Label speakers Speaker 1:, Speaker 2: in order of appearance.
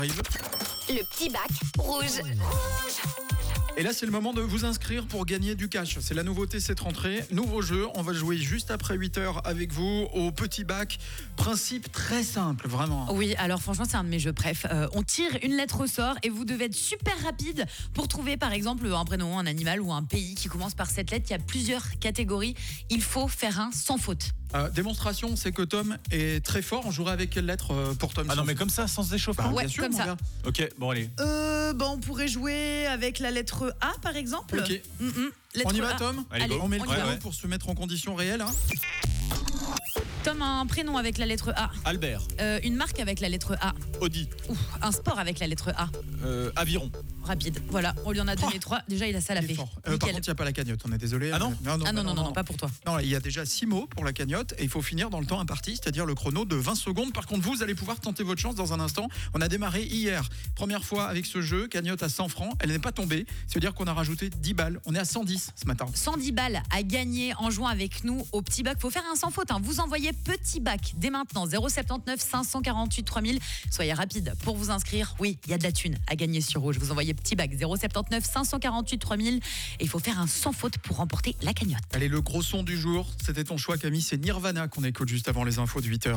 Speaker 1: arrive.
Speaker 2: Le petit bac rouge.
Speaker 1: Et là, c'est le moment de vous inscrire pour gagner du cash. C'est la nouveauté cette rentrée. Nouveau jeu. On va jouer juste après 8h avec vous au petit bac. Principe très simple, vraiment.
Speaker 3: Oui, alors franchement, c'est un de mes jeux préf. On tire une lettre au sort et vous devez être super rapide pour trouver par exemple un prénom, un animal ou un pays qui commence par cette lettre. Il y a plusieurs catégories. Il faut faire un sans faute.
Speaker 1: Démonstration, c'est que Tom est très fort. On jouerait avec quelle lettre pour Tom?
Speaker 4: Ah non, mais comme ça, sans échauffement.
Speaker 3: Ouais,
Speaker 1: bien sûr,
Speaker 3: comme
Speaker 1: mon
Speaker 3: ça.
Speaker 1: gars.
Speaker 4: Ok, bon, allez.
Speaker 3: On pourrait jouer avec la lettre A par exemple.
Speaker 1: Ok.
Speaker 3: Lettre
Speaker 1: On y va,
Speaker 3: A.
Speaker 1: Tom?
Speaker 4: Allez,
Speaker 3: Allez,
Speaker 4: go.
Speaker 1: On met le
Speaker 3: on y
Speaker 1: chrono
Speaker 3: va.
Speaker 1: pour se mettre en condition réelle. Hein.
Speaker 3: Tom, un prénom avec la lettre A.
Speaker 4: Albert,
Speaker 3: Une marque avec la lettre A.
Speaker 4: Audi,
Speaker 3: Un sport avec la lettre A.
Speaker 4: Aviron.
Speaker 3: Rapide. Voilà, on lui en a donné 3. Déjà, il a ça à la
Speaker 1: Il est
Speaker 3: fait.
Speaker 1: fort. Par
Speaker 3: Nickel.
Speaker 1: contre, il n'y a pas la cagnotte. On est désolé.
Speaker 4: Ah non
Speaker 3: Non, pas pour toi.
Speaker 1: Non, il y a déjà 6 mots pour la cagnotte et il faut finir dans le temps imparti, c'est-à-dire le chrono de 20 secondes. Par contre, vous allez pouvoir tenter votre chance dans un instant. On a démarré hier. Première fois avec ce jeu, cagnotte à 100 francs. Elle n'est pas tombée. Ça veut dire qu'on a rajouté 10 balles. On est à 110 ce matin.
Speaker 3: 110 balles à gagner en jouant avec nous au petit bac. Faut faire un sans faute. Vous envoyez petit bac dès maintenant 079 548 3000. Soyez rapide pour vous inscrire. Oui, il y a de la thune à gagner sur Rouge. Vous envoyez petit bac 079 548 3000 et il faut faire un sans faute pour remporter la cagnotte.
Speaker 1: Allez, le gros son du jour, c'était ton choix Camille, c'est Nirvana qu'on écoute juste avant les infos de 8h.